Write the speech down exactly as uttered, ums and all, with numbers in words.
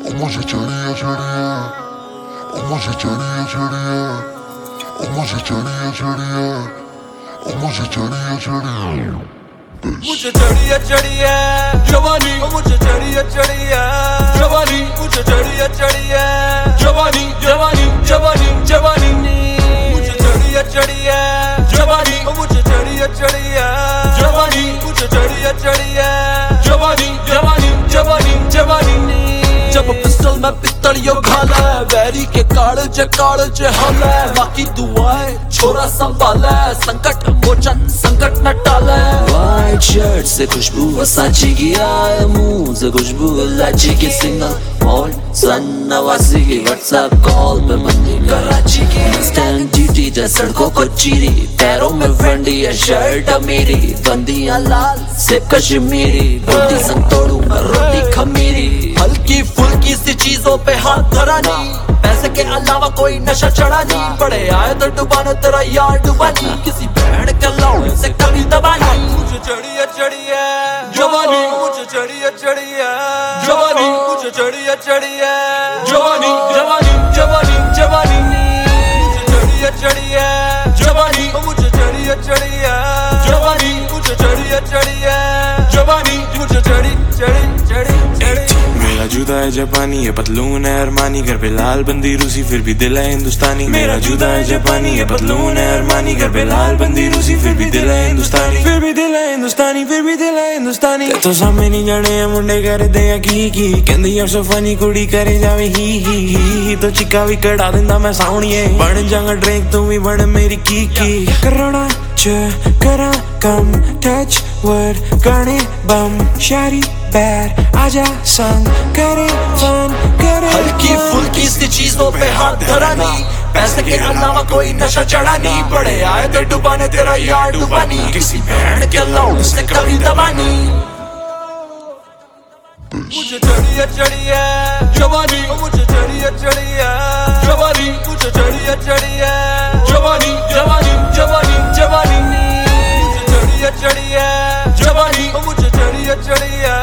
मुझे चढ़िया चढ़िया, मुझे चढ़िया चढ़िया, मुझे चढ़िया चढ़िया, मुझे चढ़िया चढ़िया, मुझे चढ़िया चढ़िया जवानी, मुझे चढ़िया चढ़िया जवानी, मुझे चढ़िया चढ़िया जवानी जवानी जवानी जवानी, मुझे चढ़िया चढ़िया जवानी, मुझे चढ़िया चढ़िया जवानी, मुझे चढ़िया चढ़िया जवानी जवानी जवानी जवानी। जब पिस्टल में पित्तलियों घाला, वैरी के कालज कालज हाला, बाकी दुआएं छोरा संभाला, संकट मोचन संकट न टाला। व्हाइट शर्ट से खुशबू वसाची की आए, मुंह से खुशबू इलायची की सिग्नल, फोन सन नवासी की व्हाट्सएप कॉल पे मंदी कराची की, स्टैंड ड्यूटी जा सड़कों को चीरी, पैरों में फेंडी है शर्ट मेरी, बंदियां लाल सिर्फ कश्मीरी, बंदी संतोड़ू में रोटी खमीरी, हल्की फुल्की सी चीजों पे हाथ धरा नहीं, पैसे के अलावा कोई नशा चढ़ा नहीं, बड़े आए तो डुबाने तेरा यार डुबानी, किसी बहन के लौड़े से कभी दबानी। मुझे चढ़िया चढ़िया जवानी, मुझे चढ़िया चढ़िया जवानी, मुझे चढ़िया चढ़िया जवानी जवानी जवानी जवानी, मुझे चढ़िया चढ़िया जवानी, मुझे चढ़िया चढ़िया जवानी, मुझे चढ़िया चढ़िया जवानी, मुझे चढ़ी चढ़ी चढ़ी चढ़ी। मेरा जूता है जापानी है, पतलून है अरमानी, घर पे लाल बंदी रूसी फिर भी दिल है हिंदुस्तानी। मेरा जूता है जापानी है, पतलून है अरमानी, घर पे लाल बंदी रूसी फिर भी दिल है हिंदुस्तानी, फिर भी दिल है हिंदुस्तानी, फिर भी दिल है हिंदुस्तानी। तो सामने नहीं जाने मुंडे कर दे की की, कहंदी यार सोफानी कुड़ी करे जावे ही ही ही, तो चिक्का भी कढ़ा देंदा मैं साउणिए, बन जाऊंगा ड्रिंक तू भी बन मेरी की की। करोड़ा च करा कम टच वर्ड गाने बम शारी बैर आजा संग करे फन करे, हल्की फुल्की सी चीजों पे हाथ धरा नहीं, पैसे के अलावा कोई नशा चढ़ा नहीं, बड़े आए तो डुबाने तेरा यार डुबानी, किसी बहन के लौड़े से कभी दबानी। मुझे चढ़िया चढ़िया जवानी, मुझे चढ़िया चढ़िया जवानी, मुझे चढ़िया चढ़िया जवानी जवानी जवानी जवानी, मुझे चढ़िया चढ़िया जवानी, मुझे चढ़िया चढ़िया